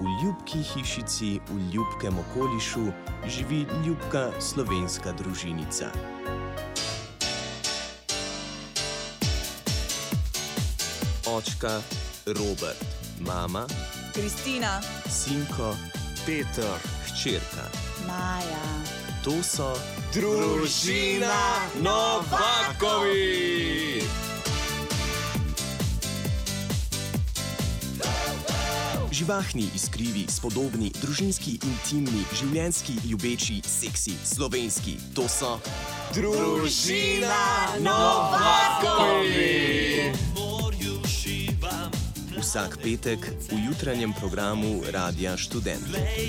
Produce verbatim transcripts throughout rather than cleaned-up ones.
v ljubki hišici v ljubkem okolišu živi ljubka slovenska družinica. Očka Robert, mama Kristina, sinko Peter, hčerka Maja. To so Družina Novakovi! živahni, iskrivi, spodobni, družinski, intimni, življenjski, ljubeči, seksi, slovenski. To so Družina Novakovi! Vsak petek v jutranjem programu Radia Študent.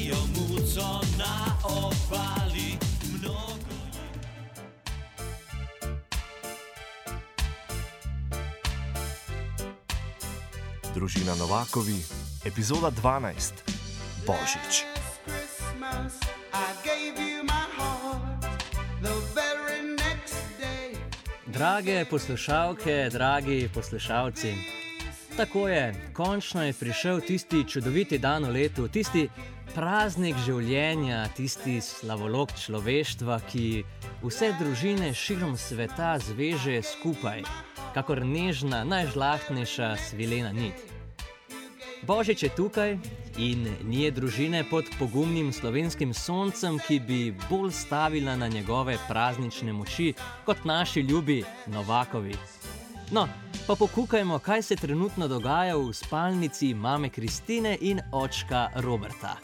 Družina Novakovi, epizoda dvanajst. Božič. Drage poslušalke, dragi poslušalci, tako je, končno je prišel tisti čudoviti dan v letu, tisti praznik življenja, tisti slavolok človeštva, ki vse družine širom sveta zveže skupaj, kakor nežna, najžlahtnejša svilena nit. Božič je tukaj in nije družine pod pogumnim slovenskim soncem, ki bi bolj stavila na njegove praznične moči kot naši ljubi Novakovi. No, pa pokukajmo, kaj se trenutno dogaja v spalnici mame Kristine in očka Roberta.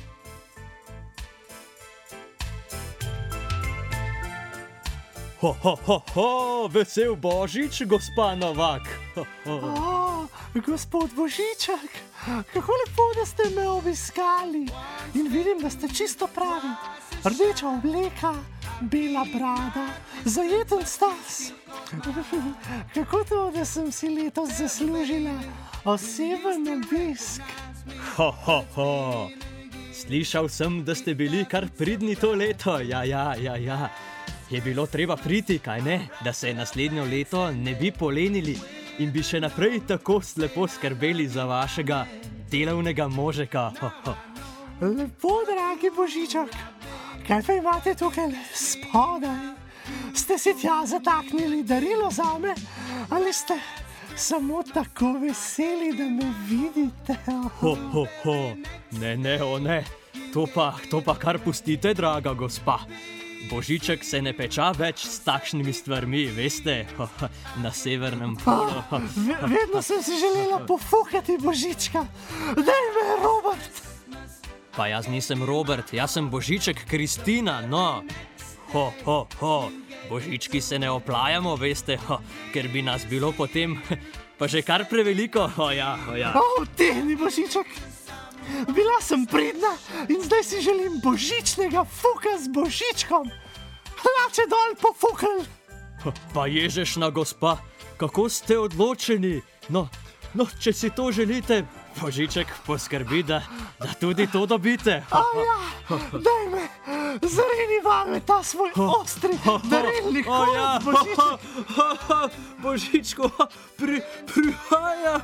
Ho, ho, ho, ho, vesel Božič, gospa Novak. Ho, ho. O, gospod Božiček, kako lepo, da ste me obiskali in vidim, da ste čisto pravi. Rdeča obleka, bela brada, zajeten stas. Kako to, da sem si letos zaslužila oseben obisk? Ho, ho, ho. Slišal sem, da ste bili kar pridni to leto, ja, ja, ja, ja. Je bilo treba priti, kaj ne, da se naslednjo leto ne bi polenili in bi še naprej tako slepo skrbeli za vašega delavnega možeka. Ho, ho. Lepo, dragi Božiček, kaj pa imate tukaj spodaj? Ste si tja zataknili darilo zame ali ste samo tako veseli, da me vidite? Ho, ho, ho. Ne, ne, o ne, to pa, to pa kar pustite, draga gospa. Božiček se ne peča več s takšnimi stvarmi, veste, na severnem polu. Vedno sem si želela pofukati Božička. Daj me, Robert! Pa jaz nisem Robert, jaz sem Božiček Kristina, no. Ho, ho, ho, Božički se ne oplajamo, veste, ho, ker bi nas bilo potem pa že kar preveliko, ho ja, ho ja. O, tehni Božiček! Bila sem pridna in zdaj si želim božičnega fuka z Božičkom. Hlače dol pofukal. Pa ježešna gospa, kako ste odločeni? No, no, če si to želite, Božiček poskrbi, da, da tudi to dobite. O ja, daj me, zarini vame ta svoj ostri darilni oh, ja. Božiček. Božičko, pri, prihaja.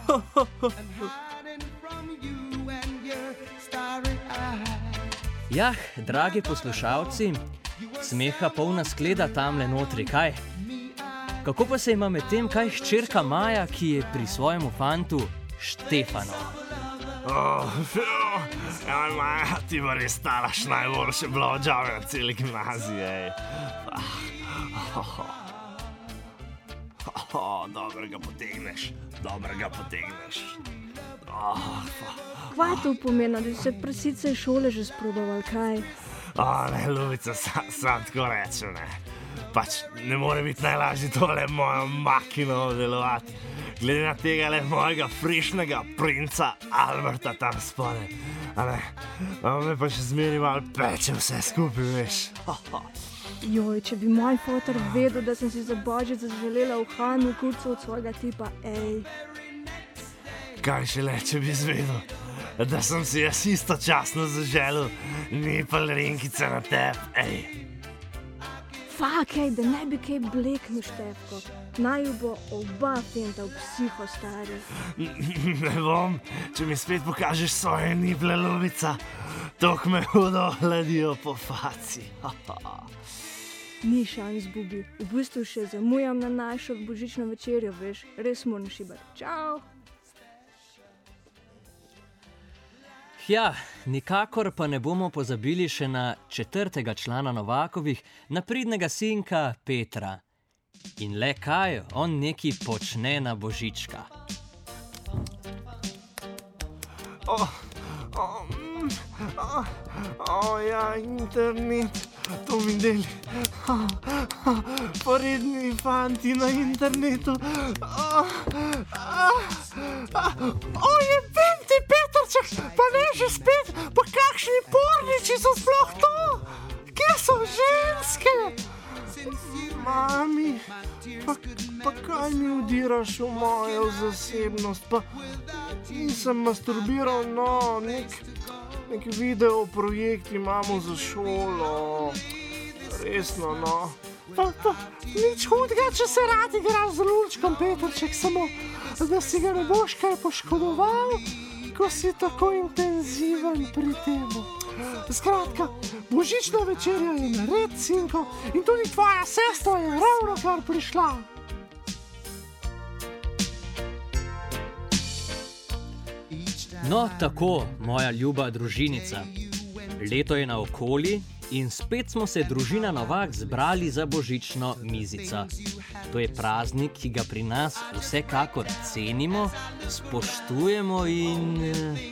Jah, dragi poslušalci, smeha polna skleda tamle notri, kaj? Kako pa se ima med tem kaj hčerka Maja, ki je pri svojemu fantu Štefanu? Oh, ja, Maja, ti pa res stalaš najboljše blowjobe na celi gimnaziji, ej. Oh, oh, oh, dobro ga potegneš, dobro ga potegneš. Oh, Kaj to pomeni, da se prasice šole že sprobaval, kaj? O, ne, Ljubica, sam, sam tako rečem, ne. Pač ne more biti najlažje tole mojo makino obdelovati. Glede na tega le mojega frišnega princa Alberta tam spone. A ne, a me pa še zmeri malo peče vse skupaj, veš. Joj, če bi moj fotor vedel, da sem si za Božič zaželela v Hanu kurcu od svojega tipa, ej. Kaj šele, če bi zvedel, da sem si jaz istočasno zaželil, ni pa renkice na teb, ej. Fakej, da ne bi kaj bleknil, Štefko. Naj ju bo oba fenta v psiho stari. Ne bom, če mi spet pokažeš svoje niple, Ljubica. Tok me hudo hladijo po faci. Ni šans, Bubi. V bistvu še zamujam na našo božično večerjo, veš. Res moram šibati. Čau! Ja, nikakor pa ne bomo pozabili še na četrtega člana Novakovih, na pridnega sinka Petra. In le kaj, on neki počne na božička. O, o, mm, o, o ja, internet, to mi deli. O, o, poredni fanti na internetu. O, o, o, je penti Petrček, pa ne že spet, pa kakšni porniči so sploh to? Kje so ženske? Mami, pa, pa kaj mi udiraš v mojo zasebnost? Pa nisem masturbiral, no, nek, nek video projekt imamo za šolo. Resno, no. Pa, pa, nič hudega, če se rad igraš z lulčkom, Petrček, samo da si ga ne boš kaj poškodoval, ko si tako intenziven pri temu. Skratka, božična večerja je nared, sinko, in tudi tvoja sestra je ravno kar prišla. No, tako, moja ljuba družinica. Leto je naokoli in spet smo se družina Novak zbrali za božično mizico. To je praznik, ki ga pri nas vsekakor cenimo, spoštujemo in...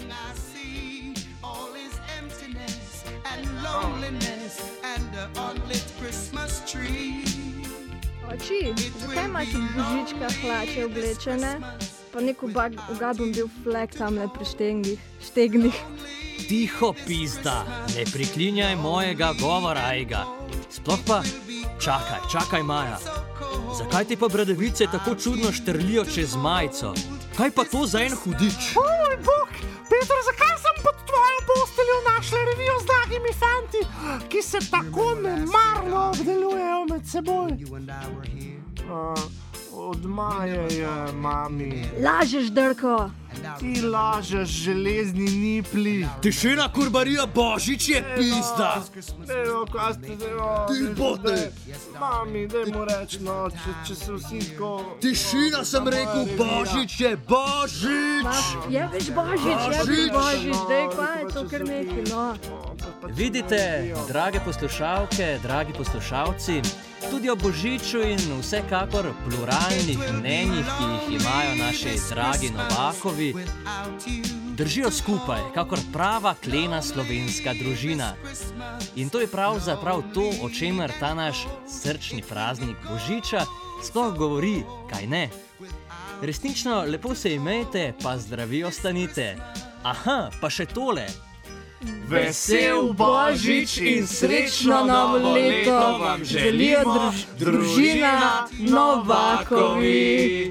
Oči, zakaj imaš od božička hlače oblečene? Pa nek ugabom bil flek tamle pri štengih, štegnih. Tiho pizda, ne priklinjaj mojega govora, Ejga. Sploh pa, čakaj, čakaj, Maja. Zakaj ti pa bradavice tako čudno štrlijo čez majico? Kaj pa to za en hudič? O moj bog, Peter, zakaj sem pod tvojo posteljo našla revijo z dragimi fanti, ki se tako nemarno obdelujejo med seboj? Uh, od Maje je, mami. Lažeš, Drko. Ti lažeš, železni nipli. Tišina, kurbarija, božič je pizda. Evo, kaj ste zelo... Ti bote. Mami, daj mu reč, no, če, če se vsi tako... Tišina, sem rekel, božič je, božič. Je veš božič, je veš božič, daj, kaj je to kar neki, no. Vidite, drage poslušalke, dragi poslušalci, tudi o božiču in vsekakor pluralnih mnenjih, ki jih imajo naši dragi Novakovi, držijo skupaj, kakor prava klena slovenska družina. In to je pravzaprav to, o čemer ta naš srčni praznik božiča sploh govori, kaj ne? Resnično lepo se imejte, pa zdravi ostanite. Aha, pa še tole. Vesel božič in srečno novo leto vam želijo druž družina Novakovi.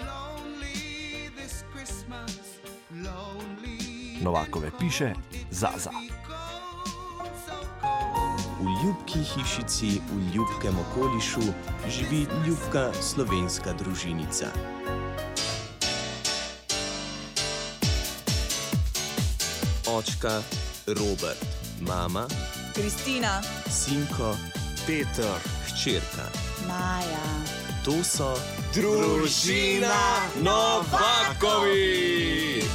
Novakove piše Zaza. V ljubki hišici v ljubkem okolišu živi ljubka slovenska družinica. Očka Robert, mama Kristina, sinko Peter, hčerka Maja. To so Družina Novakovi.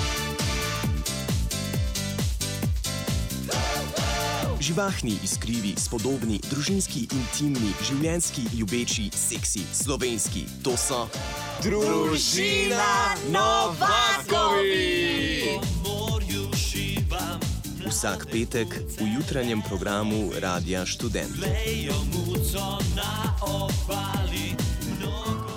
živahni, iskrivi, spodobni, družinski, intimni, življenjski, ljubeči, seksi, slovenski. To so Družina Novakovi. Vsak petek v jutranjem programu Radia Študent.